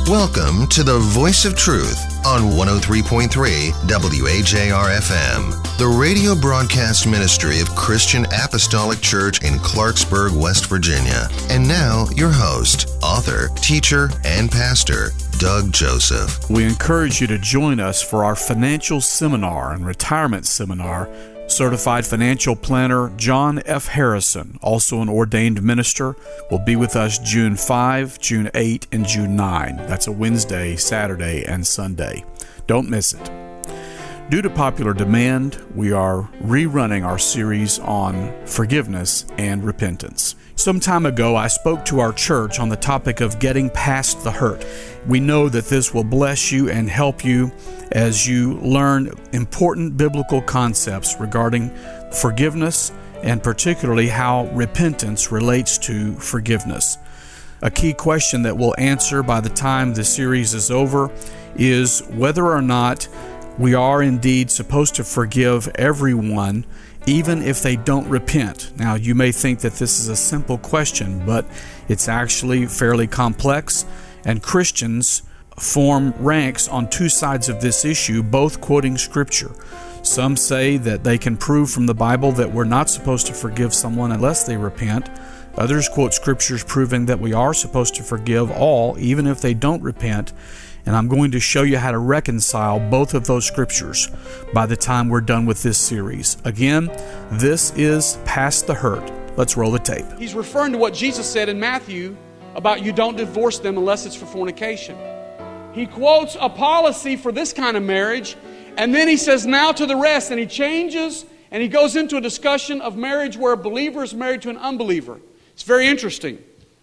Welcome to the Voice of Truth on 103.3 WAJR-FM, the radio broadcast ministry of Christian Apostolic Church in Clarksburg, West Virginia. And now, your host, author, teacher, and pastor, Doug Joseph. We encourage you to join us for our financial seminar and retirement seminar. Certified financial planner John F. Harrison, also an ordained minister, will be with us June 5, June 8, and June 9. That's a Wednesday, Saturday, and Sunday. Don't miss it. Due to popular demand, we are rerunning our series on forgiveness and repentance. Some time ago, I spoke to our church on the topic of getting past the hurt. We know that this will bless you and help you as you learn important biblical concepts regarding forgiveness and particularly how repentance relates to forgiveness. A key question that we'll answer by the time the series is over is whether or not we are indeed supposed to forgive everyone, even if they don't repent. Now, you may think that this is a simple question, but it's actually fairly complex, and Christians form ranks on two sides of this issue, both quoting Scripture. Some say that they can prove from the Bible that we're not supposed to forgive someone unless they repent. Others quote Scriptures proving that we are supposed to forgive all, even if they don't repent. And I'm going to show you how to reconcile both of those Scriptures by the time we're done with this series. Again, this is Past the Hurt. Let's roll the tape. He's referring to what Jesus said in Matthew about you don't divorce them unless it's for fornication. He quotes a policy for this kind of marriage, and then he says, now to the rest, and he changes, and he goes into a discussion of marriage where a believer is married to an unbeliever. It's very interesting.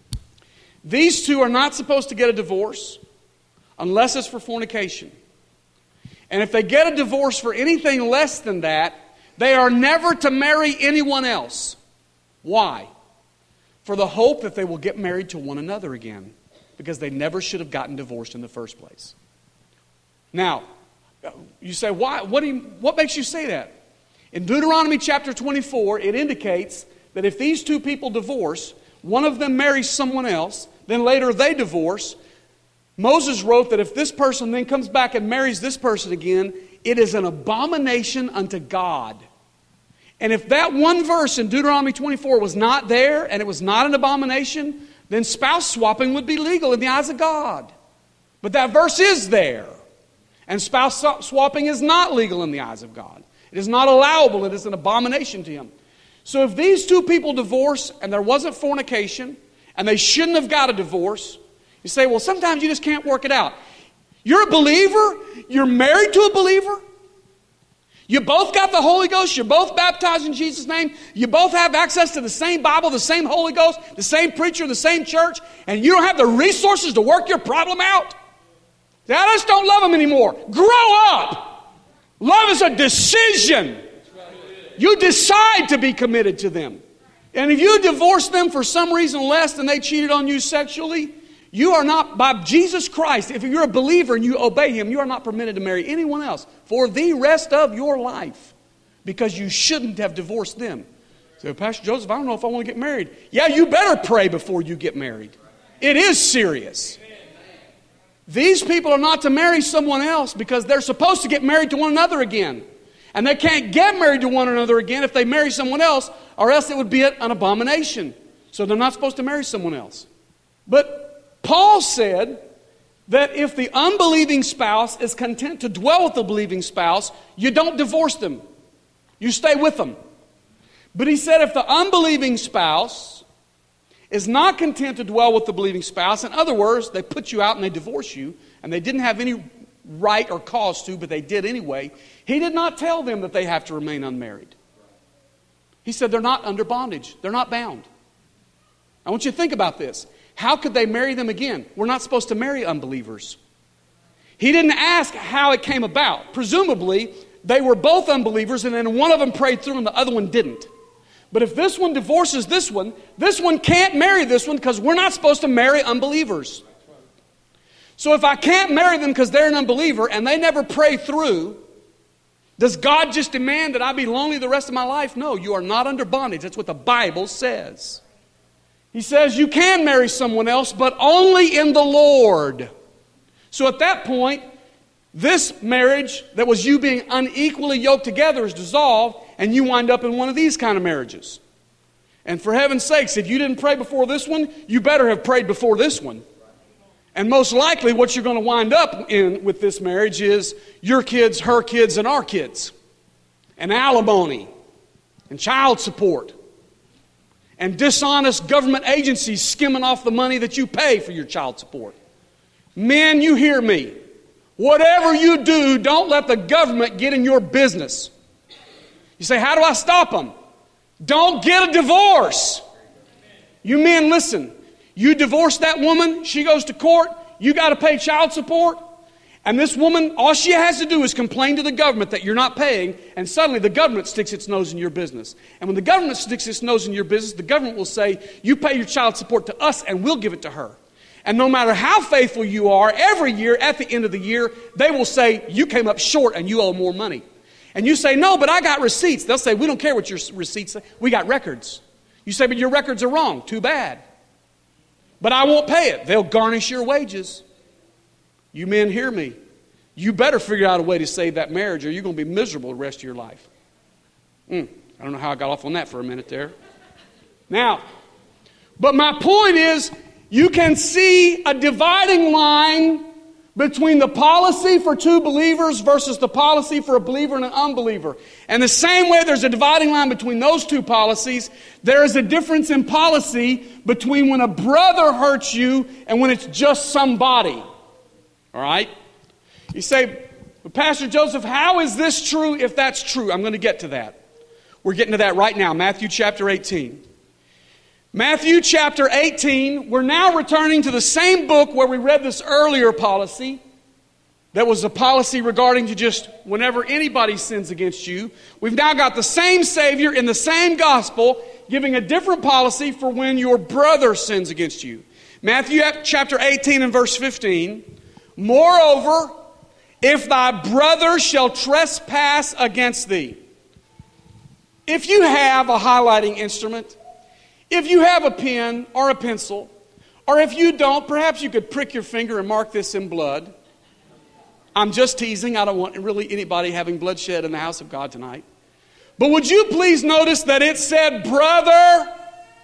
These two are not supposed to get a divorce unless it's for fornication. And if they get a divorce for anything less than that, they are never to marry anyone else. Why? For the hope that they will get married to one another again, because they never should have gotten divorced in the first place. Now, you say, why? What makes you say that? In Deuteronomy chapter 24, it indicates that if these two people divorce, one of them marries someone else, then later they divorce, Moses wrote that if this person then comes back and marries this person again, it is an abomination unto God. And if that one verse in Deuteronomy 24 was not there and it was not an abomination, then spouse swapping would be legal in the eyes of God. But that verse is there. And spouse swapping is not legal in the eyes of God. It is not allowable. It is an abomination to Him. So if these two people divorce and there wasn't fornication and they shouldn't have got a divorce, you say, well, sometimes you just can't work it out. You're a believer. You're married to a believer. You both got the Holy Ghost. You're both baptized in Jesus' name. You both have access to the same Bible, the same Holy Ghost, the same preacher, the same church, and you don't have the resources to work your problem out. I just don't love them anymore. Grow up. Love is a decision. You decide to be committed to them. And if you divorce them for some reason less than they cheated on you sexually, you are not, by Jesus Christ, if you're a believer and you obey Him, you are not permitted to marry anyone else for the rest of your life, because you shouldn't have divorced them. So, Pastor Joseph, I don't know if I want to get married. Yeah, you better pray before you get married. It is serious. These people are not to marry someone else because they're supposed to get married to one another again. And they can't get married to one another again if they marry someone else, or else it would be an abomination. So they're not supposed to marry someone else. But Paul said that if the unbelieving spouse is content to dwell with the believing spouse, you don't divorce them. You stay with them. But he said if the unbelieving spouse is not content to dwell with the believing spouse, in other words, they put you out and they divorce you, and they didn't have any right or cause to, but they did anyway, he did not tell them that they have to remain unmarried. He said they're not under bondage. They're not bound. I want you to think about this. How could they marry them again? We're not supposed to marry unbelievers. He didn't ask how it came about. Presumably, they were both unbelievers, and then one of them prayed through and the other one didn't. But if this one divorces this one can't marry this one because we're not supposed to marry unbelievers. So if I can't marry them because they're an unbeliever and they never pray through, does God just demand that I be lonely the rest of my life? No, you are not under bondage. That's what the Bible says. He says you can marry someone else, but only in the Lord. So at that point, this marriage that was you being unequally yoked together is dissolved, and you wind up in one of these kind of marriages. And for heaven's sakes, if you didn't pray before this one, you better have prayed before this one. And most likely what you're going to wind up in with this marriage is your kids, her kids, and our kids. And alimony. And child support. And dishonest government agencies skimming off the money that you pay for your child support. Men, you hear me. Whatever you do, don't let the government get in your business. You say, how do I stop them? Don't get a divorce. You men, listen. You divorce that woman, she goes to court, you got to pay child support. And this woman, all she has to do is complain to the government that you're not paying, and suddenly the government sticks its nose in your business. And when the government sticks its nose in your business, the government will say, you pay your child support to us and we'll give it to her. And no matter how faithful you are, every year, at the end of the year, they will say, you came up short and you owe more money. And you say, no, but I got receipts. They'll say, we don't care what your receipts say. We got records. You say, but your records are wrong. Too bad. But I won't pay it. They'll garnish your wages. You men hear me. You better figure out a way to save that marriage or you're going to be miserable the rest of your life. I don't know how I got off on that for a minute there. Now, but my point is, you can see a dividing line between the policy for two believers versus the policy for a believer and an unbeliever. And the same way there's a dividing line between those two policies, there is a difference in policy between when a brother hurts you and when it's just somebody. All right? You say, but Pastor Joseph, how is this true if that's true? I'm going to get to that. We're getting to that right now. Matthew chapter 18. Matthew chapter 18, we're now returning to the same book where we read this earlier policy. That was a policy regarding to just whenever anybody sins against you. We've now got the same Savior in the same gospel giving a different policy for when your brother sins against you. Matthew chapter 18 and verse 15. Moreover, if thy brother shall trespass against thee. If you have a highlighting instrument, if you have a pen or a pencil, or if you don't, perhaps you could prick your finger and mark this in blood. I'm just teasing. I don't want really anybody having bloodshed in the house of God tonight. But would you please notice that it said brother?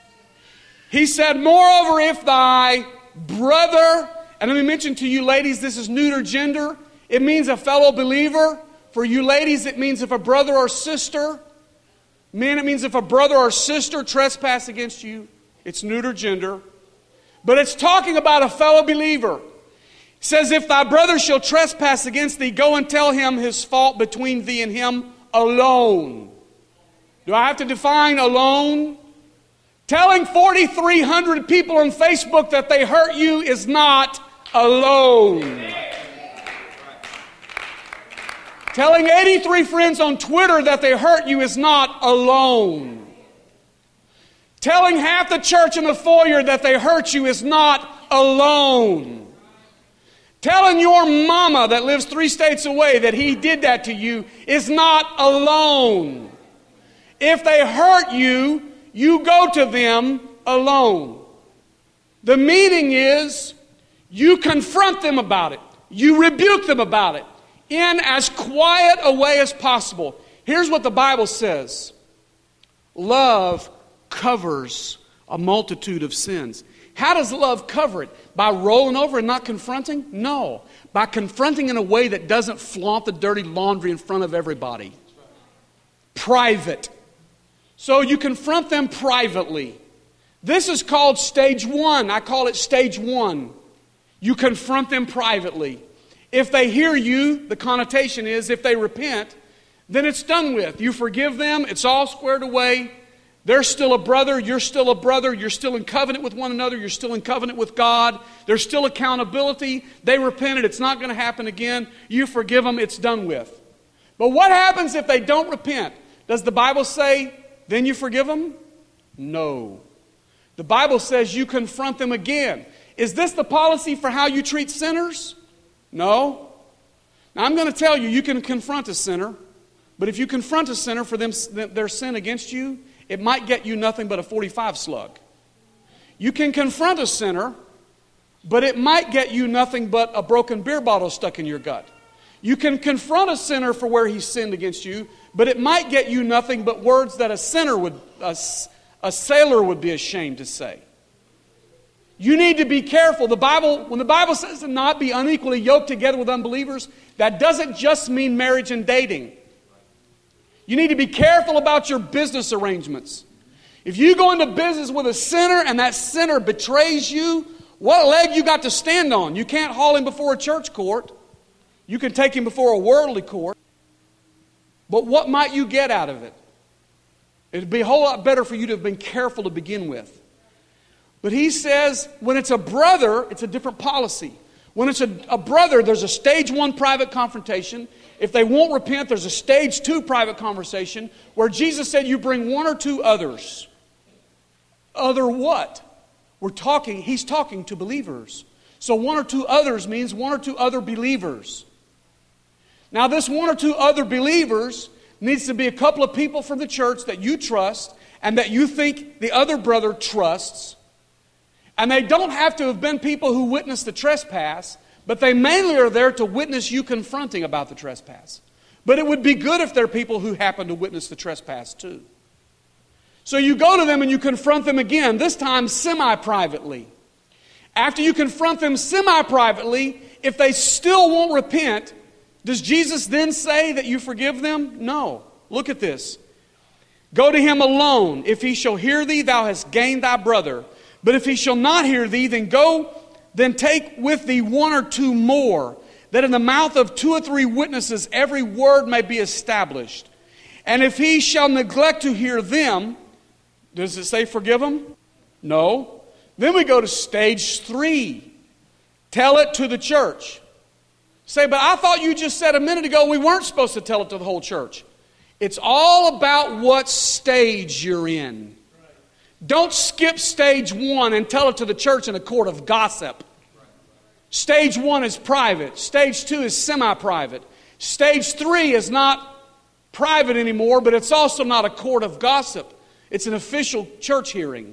He said, moreover, if thy brother, and let me mention to you ladies, this is neuter gender. It means a fellow believer. For you ladies, it means if a brother or sister. Men, it means if a brother or sister trespass against you. It's neuter gender. But it's talking about a fellow believer. It says, if thy brother shall trespass against thee, go and tell him his fault between thee and him alone. Do I have to define alone? Telling 4,300 people on Facebook that they hurt you is not alone. Telling 83 friends on Twitter that they hurt you is not alone. Telling half the church in the foyer that they hurt you is not alone. Telling your mama that lives 3 states away that he did that to you is not alone. If they hurt you, you go to them alone. The meaning is you confront them about it. You rebuke them about it. In as quiet a way as possible. Here's what the Bible says. Love covers a multitude of sins. How does love cover it? By rolling over and not confronting? No. By confronting in a way that doesn't flaunt the dirty laundry in front of everybody. Private. So you confront them privately. This is called stage 1. I call it stage 1. You confront them privately. If they hear you, the connotation is if they repent, then it's done with. You forgive them, it's all squared away. They're still a brother, you're still a brother, you're still in covenant with one another, you're still in covenant with God. There's still accountability. They repented, it's not going to happen again. You forgive them, it's done with. But what happens if they don't repent? Does the Bible say, then you forgive them? No. The Bible says you confront them again. Is this the policy for how you treat sinners? No. Now I'm going to tell you, you can confront a sinner, but if you confront a sinner for their sin against you, it might get you nothing but a 45 slug. You can confront a sinner, but it might get you nothing but a broken beer bottle stuck in your gut. You can confront a sinner for where he sinned against you, but it might get you nothing but words that a sailor would be ashamed to say. You need to be careful. When the Bible says to not be unequally yoked together with unbelievers, that doesn't just mean marriage and dating. You need to be careful about your business arrangements. If you go into business with a sinner and that sinner betrays you, what leg you got to stand on? You can't haul him before a church court. You can take him before a worldly court. But what might you get out of it? It'd be a whole lot better for you to have been careful to begin with. But he says, when it's a brother, it's a different policy. When it's a brother, there's a stage 1 private confrontation. If they won't repent, there's a stage 2 private conversation where Jesus said you bring 1 or 2 others. Other what? He's talking to believers. So 1 or 2 others means 1 or 2 other believers. Now this 1 or 2 other believers needs to be a couple of people from the church that you trust and that you think the other brother trusts. And they don't have to have been people who witnessed the trespass, but they mainly are there to witness you confronting about the trespass. But it would be good if they're people who happen to witness the trespass too. So you go to them and you confront them again, this time semi-privately. After you confront them semi-privately, if they still won't repent, does Jesus then say that you forgive them? No. Look at this. Go to him alone. If he shall hear thee, thou hast gained thy brother. But if he shall not hear thee, then take with thee 1 or 2 more, that in the mouth of 2 or 3 witnesses every word may be established. And if he shall neglect to hear them, does it say forgive him? No. Then we go to stage 3. Tell it to the church. Say, but I thought you just said a minute ago we weren't supposed to tell it to the whole church. It's all about what stage you're in. Don't skip stage 1 and tell it to the church in a court of gossip. Stage 1 is private. Stage 2 is semi-private. Stage 3 is not private anymore, but it's also not a court of gossip. It's an official church hearing.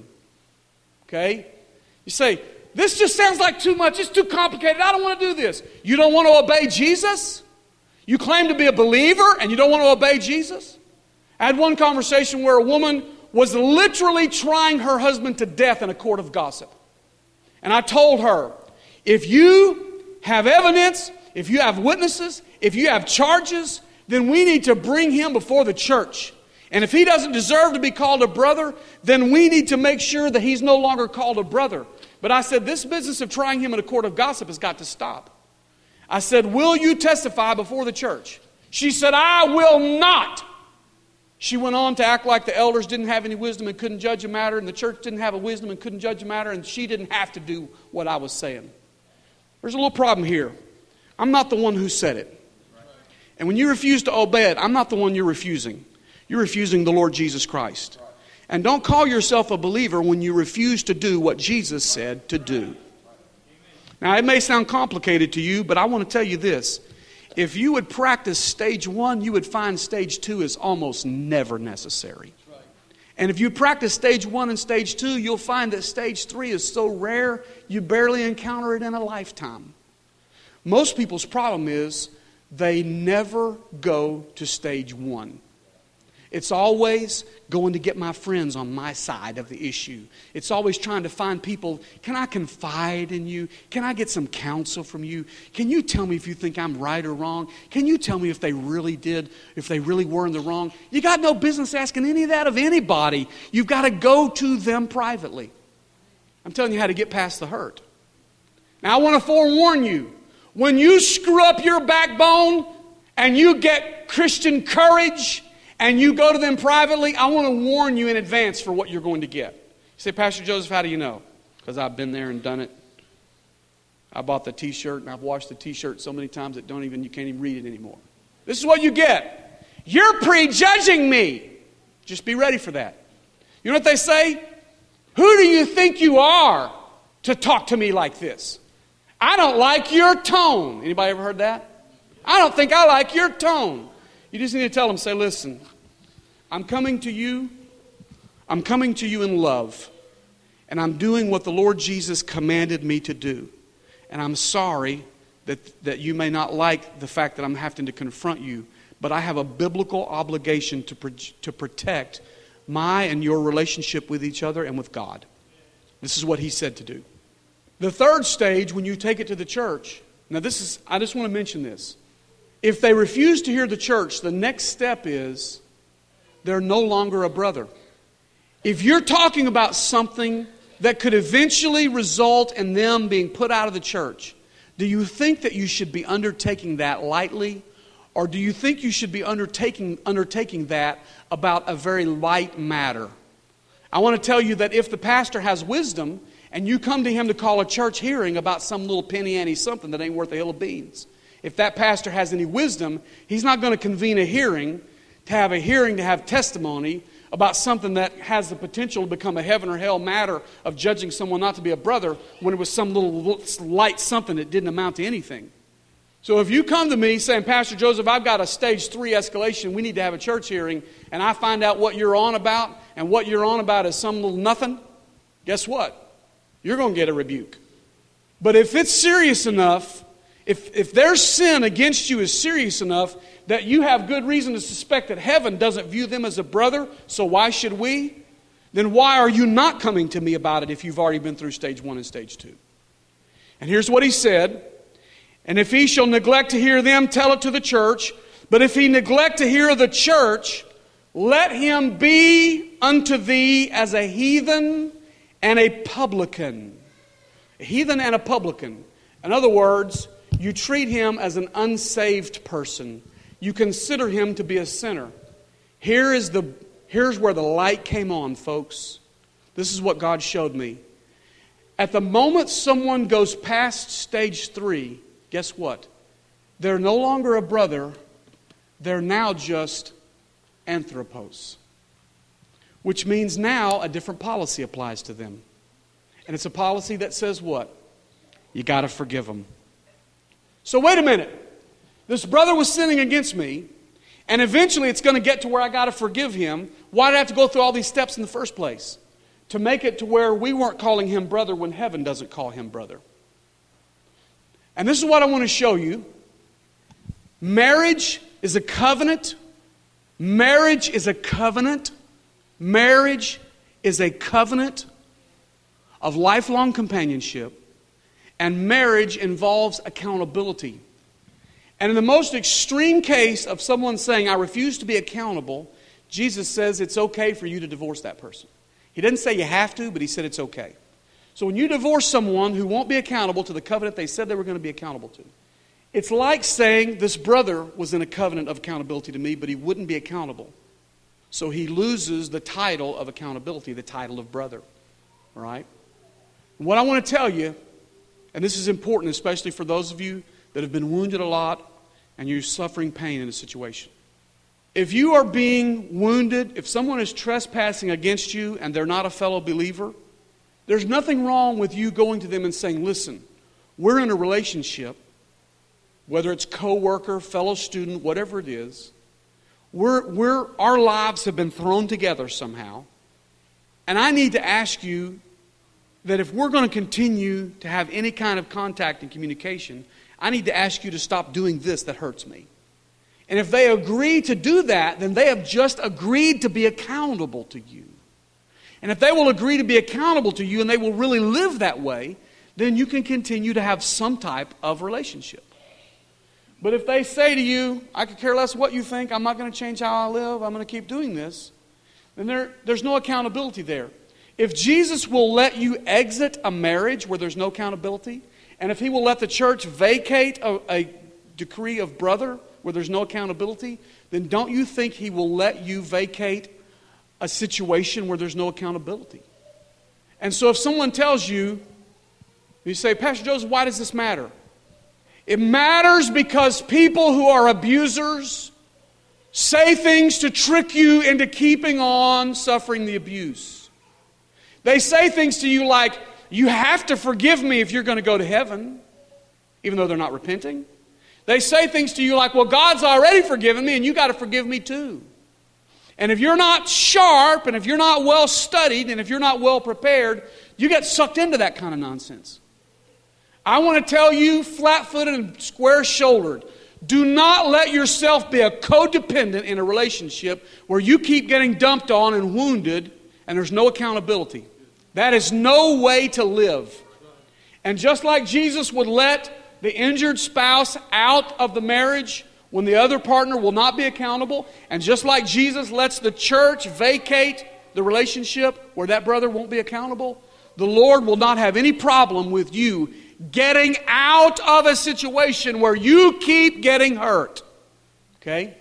Okay? You say, this just sounds like too much. It's too complicated. I don't want to do this. You don't want to obey Jesus? You claim to be a believer and you don't want to obey Jesus? I had one conversation where a woman was literally trying her husband to death in a court of gossip. And I told her, if you have evidence, if you have witnesses, if you have charges, then we need to bring him before the church. And if he doesn't deserve to be called a brother, then we need to make sure that he's no longer called a brother. But I said, this business of trying him in a court of gossip has got to stop. I said, will you testify before the church? She said, I will not. She went on to act like the elders didn't have any wisdom and couldn't judge a matter, and the church didn't have a wisdom and couldn't judge a matter, and she didn't have to do what I was saying. There's a little problem here. I'm not the one who said it. And when you refuse to obey it, I'm not the one you're refusing. You're refusing the Lord Jesus Christ. And don't call yourself a believer when you refuse to do what Jesus said to do. Now, it may sound complicated to you, but I want to tell you this. If you would practice stage 1, you would find stage 2 is almost never necessary. And if you practice stage 1 and stage 2, you'll find that stage 3 is so rare, you barely encounter it in a lifetime. Most people's problem is they never go to stage 1. It's always going to get my friends on my side of the issue. It's always trying to find people, can I confide in you? Can I get some counsel from you? Can you tell me if you think I'm right or wrong? Can you tell me if they really were in the wrong? You got no business asking any of that of anybody. You've got to go to them privately. I'm telling you how to get past the hurt. Now I want to forewarn you, when you screw up your backbone and you get Christian courage and you go to them privately, I want to warn you in advance for what you're going to get. You say, Pastor Joseph, how do you know? Because I've been there and done it. I bought the t-shirt and I've washed the t-shirt so many times that you can't even read it anymore. This is what you get. You're prejudging me. Just be ready for that. You know what they say? Who do you think you are to talk to me like this? I don't like your tone. Anybody ever heard that? I don't think I like your tone. You just need to tell them, say, listen, I'm coming to you in love. And I'm doing what the Lord Jesus commanded me to do. and I'm sorry that you may not like the fact that I'm having to confront you, but I have a biblical obligation to protect my and your relationship with each other and with God. This is what he said to do. The third stage, when you take it to the church, now I just want to mention this. If they refuse to hear the church, the next step is they're no longer a brother. If you're talking about something that could eventually result in them being put out of the church, do you think that you should be undertaking that lightly? Or do you think you should be undertaking that about a very light matter? I want to tell you that if the pastor has wisdom and you come to him to call a church hearing about some little penny-ante something that ain't worth a hill of beans, if that pastor has any wisdom, he's not going to convene a hearing to have testimony about something that has the potential to become a heaven or hell matter of judging someone not to be a brother when it was some little light something that didn't amount to anything. So if you come to me saying, Pastor Joseph, I've got a stage 3 escalation, we need to have a church hearing, and I find out what you're on about, and what you're on about is some little nothing, guess what? You're going to get a rebuke. But if it's serious enough, if their sin against you is serious enough that you have good reason to suspect that heaven doesn't view them as a brother, so why should we? Then why are you not coming to me about it if you've already been through stage 1 and stage 2? And here's what he said. And if he shall neglect to hear them, tell it to the church. But if he neglect to hear the church, let him be unto thee as a heathen and a publican. A heathen and a publican. In other words, you treat him as an unsaved person. You consider him to be a sinner. Here's where the light came on, folks. This is what God showed me. At the moment someone goes past stage 3, guess what? They're no longer a brother. They're now just anthropos. Which means now a different policy applies to them. And it's a policy that says what? You got to forgive them. So wait a minute. This brother was sinning against me, and eventually it's going to get to where I got to forgive him. Why did I have to go through all these steps in the first place? To make it to where we weren't calling him brother when heaven doesn't call him brother. And this is what I want to show you. Marriage is a covenant. Marriage is a covenant. Marriage is a covenant of lifelong companionship. And marriage involves accountability. And in the most extreme case of someone saying, I refuse to be accountable, Jesus says it's okay for you to divorce that person. He didn't say you have to, but he said it's okay. So when you divorce someone who won't be accountable to the covenant they said they were going to be accountable to, it's like saying this brother was in a covenant of accountability to me, but he wouldn't be accountable. So he loses the title of accountability, the title of brother. All right? And what I want to tell you, and this is important especially for those of you that have been wounded a lot and you're suffering pain in a situation. If you are being wounded, if someone is trespassing against you and they're not a fellow believer, there's nothing wrong with you going to them and saying, listen, we're in a relationship, whether it's co-worker, fellow student, whatever it is, our lives have been thrown together somehow, and I need to ask you that if we're going to continue to have any kind of contact and communication, I need to ask you to stop doing this that hurts me. And if they agree to do that, then they have just agreed to be accountable to you. And if they will agree to be accountable to you and they will really live that way, then you can continue to have some type of relationship. But if they say to you, I could care less what you think, I'm not going to change how I live, I'm going to keep doing this, then there's no accountability there. If Jesus will let you exit a marriage where there's no accountability, and if he will let the church vacate a decree of brother where there's no accountability, then don't you think he will let you vacate a situation where there's no accountability? And so if someone tells you, you say, Pastor Joseph, why does this matter? It matters because people who are abusers say things to trick you into keeping on suffering the abuse. They say things to you like, you have to forgive me if you're going to go to heaven, even though they're not repenting. They say things to you like, well, God's already forgiven me and you got to forgive me too. And if you're not sharp and if you're not well studied and if you're not well prepared, you get sucked into that kind of nonsense. I want to tell you, flat-footed and square-shouldered, do not let yourself be a codependent in a relationship where you keep getting dumped on and wounded and there's no accountability. That is no way to live. And just like Jesus would let the injured spouse out of the marriage when the other partner will not be accountable, and just like Jesus lets the church vacate the relationship where that brother won't be accountable, the Lord will not have any problem with you getting out of a situation where you keep getting hurt. Okay?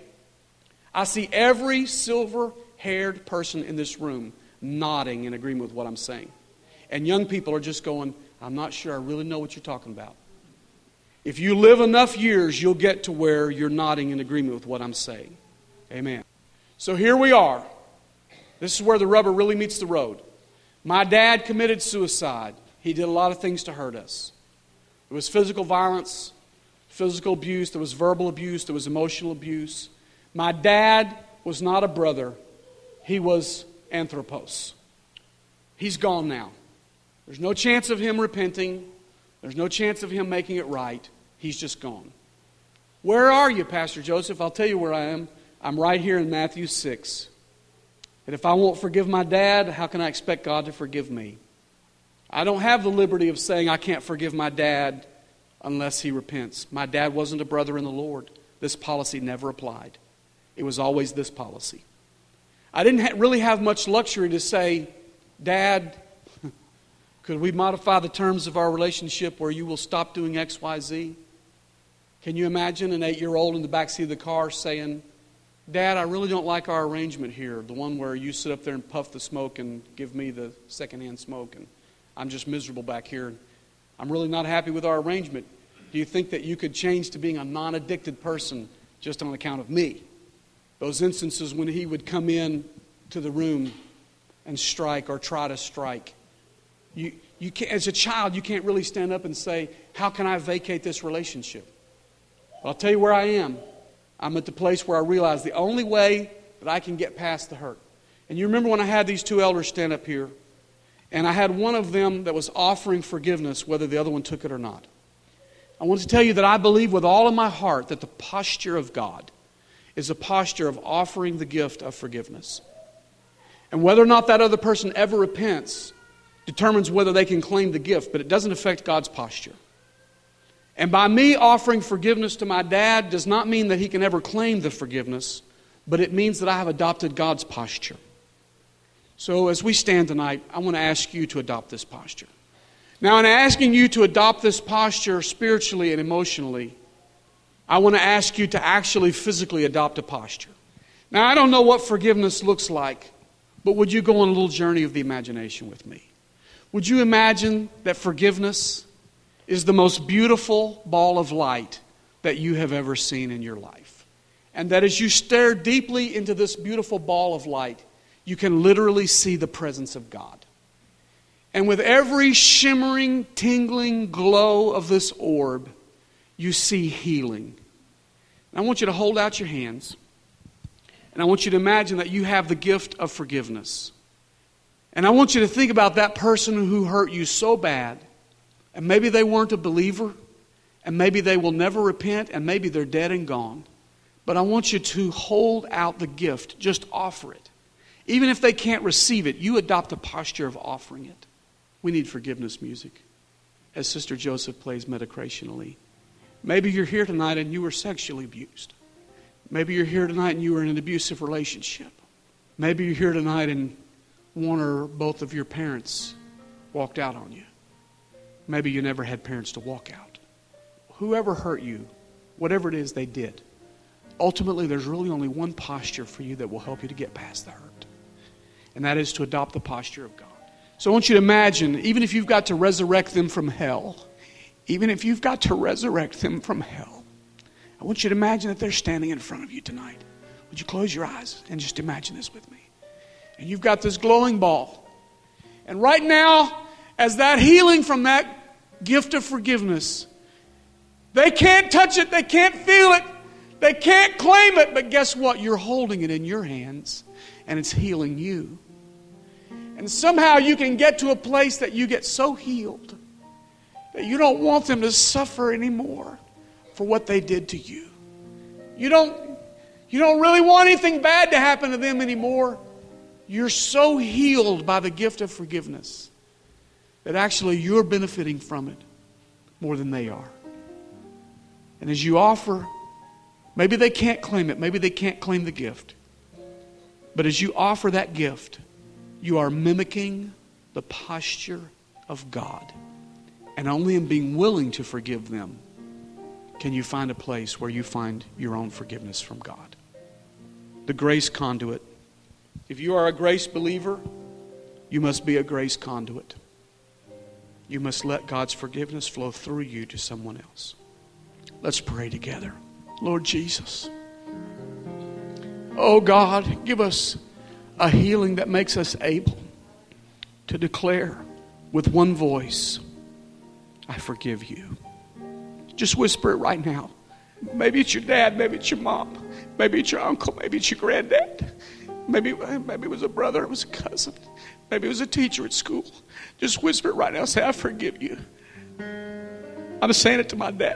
I see every silver-haired person in this room nodding in agreement with what I'm saying. And young people are just going, I'm not sure I really know what you're talking about. If you live enough years, you'll get to where you're nodding in agreement with what I'm saying. Amen. So here we are. This is where the rubber really meets the road. My dad committed suicide. He did a lot of things to hurt us. There was physical violence, physical abuse, there was verbal abuse, there was emotional abuse. My dad was not a brother. He was anthropos. He's gone now. There's no chance of him repenting. There's no chance of him making it right. He's just gone. Where are you, Pastor Joseph? I'll tell you where I am. I'm right here in Matthew 6. And if I won't forgive my dad, how can I expect God to forgive me? I don't have the liberty of saying I can't forgive my dad unless he repents. My dad wasn't a brother in the Lord. This policy never applied. It was always this policy. I didn't really have much luxury to say, Dad, could we modify the terms of our relationship where you will stop doing X, Y, Z? Can you imagine an 8-year-old in the backseat of the car saying, Dad, I really don't like our arrangement here, the one where you sit up there and puff the smoke and give me the secondhand smoke, and I'm just miserable back here. I'm really not happy with our arrangement. Do you think that you could change to being a non-addicted person just on account of me? Those instances when he would come in to the room and strike or try to strike. You can't, as a child, you can't really stand up and say, how can I vacate this relationship? Well, I'll tell you where I am. I'm at the place where I realize the only way that I can get past the hurt. And you remember when I had these two elders stand up here, and I had one of them that was offering forgiveness, whether the other one took it or not. I want to tell you that I believe with all of my heart that the posture of God is a posture of offering the gift of forgiveness. And whether or not that other person ever repents determines whether they can claim the gift, but it doesn't affect God's posture. And by me offering forgiveness to my dad does not mean that he can ever claim the forgiveness, but it means that I have adopted God's posture. So as we stand tonight, I want to ask you to adopt this posture. Now, in asking you to adopt this posture spiritually and emotionally, I want to ask you to actually physically adopt a posture. Now, I don't know what forgiveness looks like, but would you go on a little journey of the imagination with me? Would you imagine that forgiveness is the most beautiful ball of light that you have ever seen in your life? And that as you stare deeply into this beautiful ball of light, you can literally see the presence of God. And with every shimmering, tingling glow of this orb, you see healing. And I want you to hold out your hands. And I want you to imagine that you have the gift of forgiveness. And I want you to think about that person who hurt you so bad. And maybe they weren't a believer. And maybe they will never repent. And maybe they're dead and gone. But I want you to hold out the gift. Just offer it. Even if they can't receive it, you adopt a posture of offering it. We need forgiveness music as Sister Joseph plays Metacrationally. Maybe you're here tonight and you were sexually abused. Maybe you're here tonight and you were in an abusive relationship. Maybe you're here tonight and one or both of your parents walked out on you. Maybe you never had parents to walk out. Whoever hurt you, whatever it is they did, ultimately there's really only one posture for you that will help you to get past the hurt. And that is to adopt the posture of God. So I want you to imagine, even if you've got to resurrect them from hell, even if you've got to resurrect them from hell, I want you to imagine that they're standing in front of you tonight. Would you close your eyes and just imagine this with me? And you've got this glowing ball. And right now, as that healing from that gift of forgiveness, they can't touch it, they can't feel it, they can't claim it, but guess what? You're holding it in your hands, and it's healing you. And somehow you can get to a place that you get so healed. that you don't want them to suffer anymore for what they did to you. You don't really want anything bad to happen to them anymore. You're so healed by the gift of forgiveness that actually you're benefiting from it more than they are. And as you offer, maybe they can't claim it, maybe they can't claim the gift. But as you offer that gift, you are mimicking the posture of God. And only in being willing to forgive them can you find a place where you find your own forgiveness from God. The grace conduit. If you are a grace believer, you must be a grace conduit. You must let God's forgiveness flow through you to someone else. Let's pray together. Lord Jesus, oh God, give us a healing that makes us able to declare with one voice, I forgive you. Just whisper it right now. Maybe it's your dad, maybe it's your mom, maybe it's your uncle, maybe it's your granddad. Maybe it was a brother, it was a cousin. Maybe it was a teacher at school. Just whisper it right now. Say, I forgive you. I'm saying it to my dad.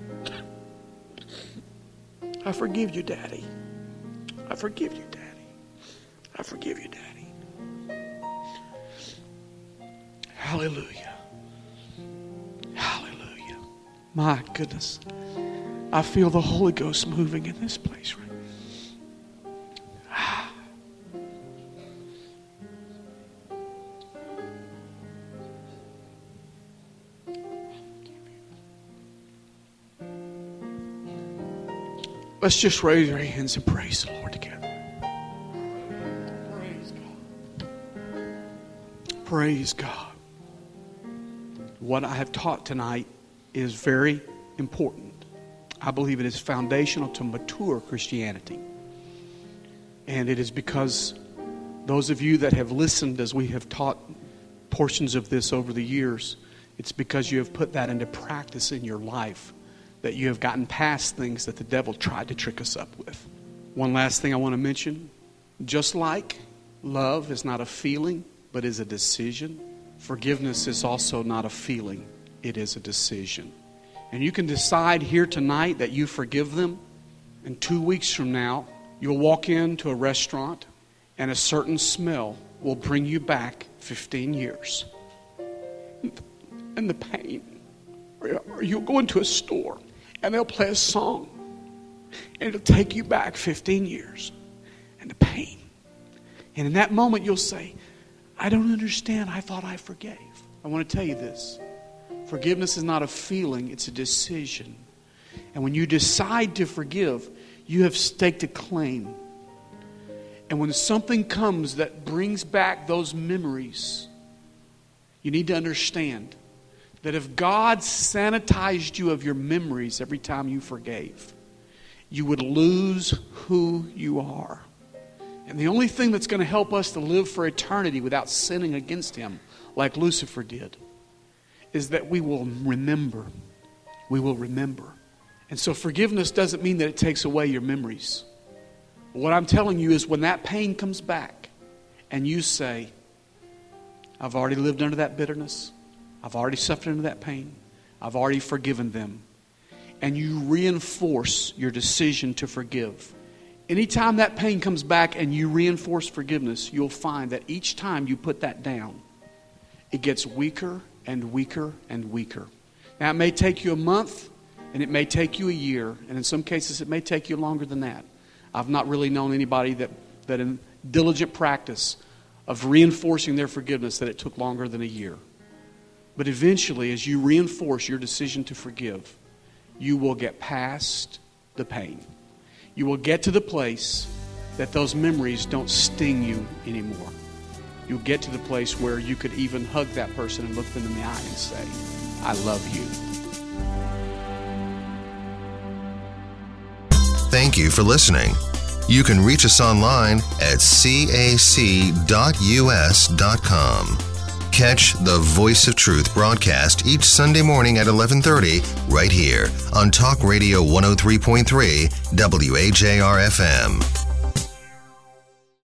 I forgive you, Daddy. I forgive you, Daddy. I forgive you, Daddy. Hallelujah. Hallelujah. My goodness. I feel the Holy Ghost moving in this place right now. Let's just raise our hands and praise the Lord together. Praise God. Praise God. What I have taught tonight is very important. I believe it is foundational to mature Christianity. And it is because those of you that have listened as we have taught portions of this over the years, it's because you have put that into practice in your life, that you have gotten past things that the devil tried to trick us up with. One last thing I want to mention. Just like love is not a feeling, but is a decision, forgiveness is also not a feeling, it is a decision. And you can decide here tonight that you forgive them, and 2 weeks from now, you'll walk into a restaurant and a certain smell will bring you back 15 years. And the pain. Or you'll go into a store and they'll play a song and it'll take you back 15 years. And the pain. And in that moment you'll say, I don't understand. I thought I forgave. I want to tell you this. Forgiveness is not a feeling, it's a decision. And when you decide to forgive, you have staked a claim. And when something comes that brings back those memories, you need to understand that if God sanitized you of your memories every time you forgave, you would lose who you are. And the only thing that's going to help us to live for eternity without sinning against Him, like Lucifer did, is that we will remember. We will remember. And so forgiveness doesn't mean that it takes away your memories. What I'm telling you is when that pain comes back and you say, I've already lived under that bitterness. I've already suffered under that pain. I've already forgiven them. And you reinforce your decision to forgive. Anytime that pain comes back and you reinforce forgiveness, you'll find that each time you put that down, it gets weaker and weaker and weaker. Now, it may take you a month, and it may take you a year, and in some cases it may take you longer than that. I've not really known anybody that in diligent practice of reinforcing their forgiveness that it took longer than a year. But eventually, as you reinforce your decision to forgive, you will get past the pain. You will get to the place that those memories don't sting you anymore. You'll get to the place where you could even hug that person and look them in the eye and say, I love you. Thank you for listening. You can reach us online at cac.us.com. Catch the Voice of Truth broadcast each Sunday morning at 11:30 right here on Talk Radio 103.3 WAJR FM.